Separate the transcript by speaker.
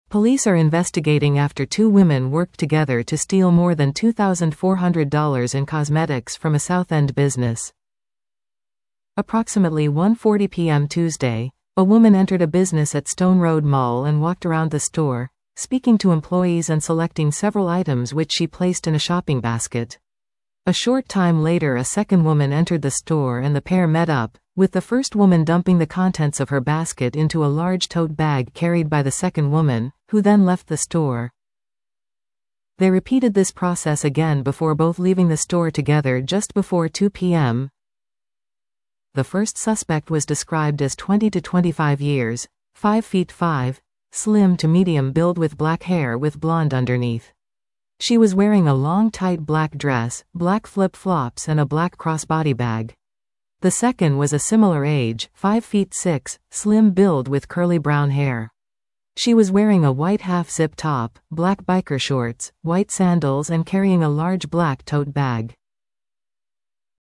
Speaker 1: Police are investigating after two women worked together to steal more than $2,400 in cosmetics from a South End business. Approximately 1:40 p.m. Tuesday, a woman entered a business at Stone Road Mall and walked around the store, speaking to employees and selecting several items which she placed in a shopping basket. A short time later, a second woman entered the store and the pair met up, with the first woman dumping the contents of her basket into a large tote bag carried by the second woman, who then left the store. They repeated this process again before both leaving the store together just before 2 p.m. The first suspect was described as 20 to 25 years, 5 feet 5, slim to medium build with black hair with blonde underneath. She was wearing a long tight black dress, black flip-flops and a black crossbody bag. The second was a similar age, 5 feet 6, slim build with curly brown hair. She was wearing a white half-zip top, black biker shorts, white sandals and carrying a large black tote bag.